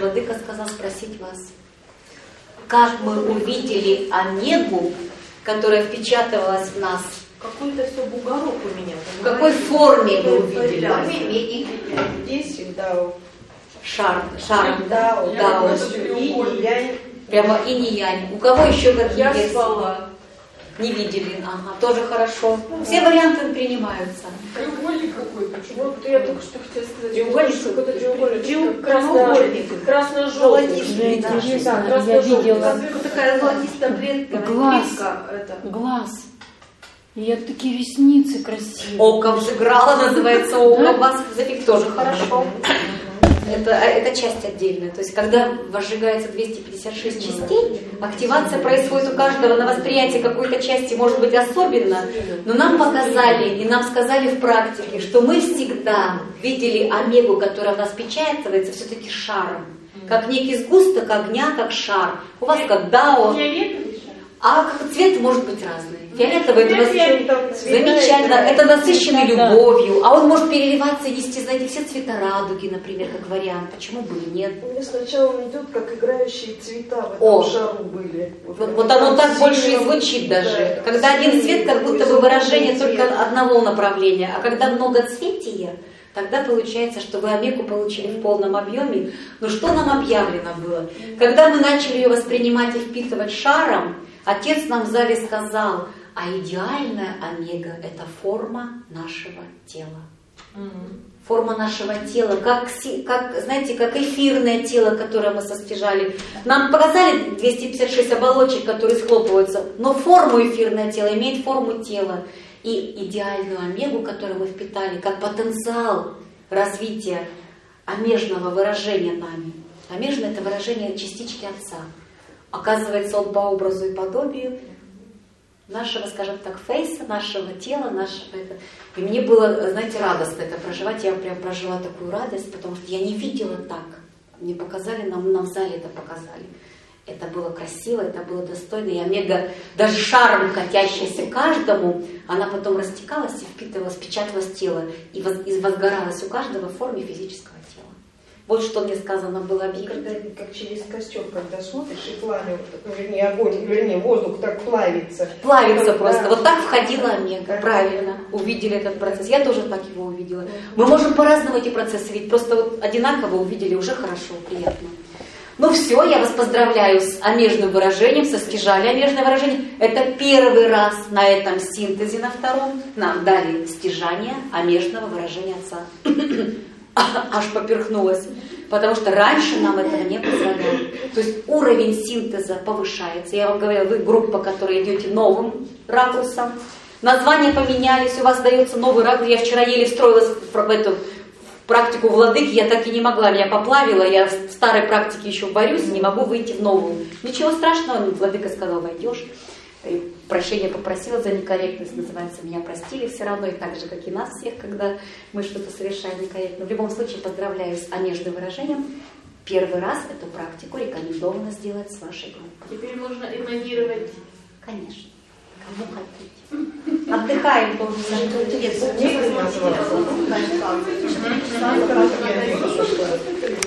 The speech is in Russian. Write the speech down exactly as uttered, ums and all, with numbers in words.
владыка сказал спросить вас, как мы увидели омегу, которая впечатывалась в нас. Какой-то все бугорок у меня. В какой форме вы увидели? Здесь дао. Шар, шар, дао, дао. Инь-янь. Прямо инь-янь. У кого еще какие Я версии? спала. Не видели, ага, тоже хорошо. Все варианты принимаются. Треугольник какой-то. Вот я только что хотела сказать. Треугольник, какой-то треугольник. Красно-желтый. Красно-желтый. Я видела. Такая золотистая Глаз. Это. Глаз. И я такие ресницы красивые. Око взыграло, называется око. Вас зафиг тоже хорошо. Это, это часть отдельная. То есть, когда возжигается двести пятьдесят шесть частей, активация происходит у каждого на восприятие какой-то части, может быть, особенно. Но нам показали и нам сказали в практике, что мы всегда видели омегу, которая у нас печатывается, все-таки шаром. Как некий сгусток огня, как шар. У вас как дао. А цвет может быть разный. Фиолетовый это замечательно, это насыщенный любовью, а он может переливаться и нести, знаете, все цвета радуги, например, как вариант. Почему бы и нет? Мне сначала он идет, как играющие цвета в этом О, шару были. Вот, вот оно так больше и звучит даже. Да, когда один цвет, как будто бы выражение только одного направления, а когда многоцветие, тогда получается, что вы омегу получили в полном объеме. Но что нам объявлено было? Когда мы начали ее воспринимать и впитывать шаром, Отец нам в зале сказал, а идеальная омега – это форма нашего тела. Mm-hmm. Форма нашего тела, как, как, знаете, как эфирное тело, которое мы состяжали. Нам показали двести пятьдесят шесть оболочек, которые схлопываются, но форму эфирное тело имеет форму тела. И идеальную омегу, которую мы впитали, как потенциал развития омежного выражения нами. Омежное – это выражение частички Отца. Оказывается, он по образу и подобию нашего, скажем так, фейса, нашего тела, нашего... Это... И мне было, знаете, радостно это проживать. Я прям прожила такую радость, потому что я не видела так. Мне показали, нам, нам в зале это показали. Это было красиво, это было достойно. И омега, даже шаром катящаяся каждому, она потом растекалась и впитывалась, впечаталась в тело. И, воз, и возгоралась у каждого в форме физического тела. Вот что мне сказано было объявить. Когда, как через костер, когда смотришь, и пламя, ну, вернее, огонь, вернее, воздух так плавится. Плавится как, просто. Да. Вот так входила омега, правильно. Увидели этот процесс. Я тоже так его увидела. Мы можем по-разному эти процессы видеть, просто вот одинаково увидели, уже хорошо, приятно. Ну все, я вас поздравляю с омежным выражением, со стяжали омежное выражение. Это первый раз на этом синтезе, на втором, нам дали стяжание омежного выражения Отца. Аж поперхнулась, потому что раньше нам этого не позволяли. То есть уровень синтеза повышается. Я вам говорила, вы группа, которая идете новым ракурсом. Названия поменялись, у вас дается новый ракурс. Я вчера еле встроилась в эту практику владыки, я так и не могла, меня поплавило. Я в старой практике еще борюсь, не могу выйти в новую. Ничего страшного, владыка сказал, войдешь. И прощения попросила за некорректность, называется, меня простили все равно, и так же, как и нас всех, когда мы что-то совершаем некорректно. В любом случае, поздравляю с омежным выражением. Первый раз эту практику рекомендовано сделать с вашей группой. Теперь можно эманировать. Конечно. Кому хотите. Отдыхаем тоже. Интересно.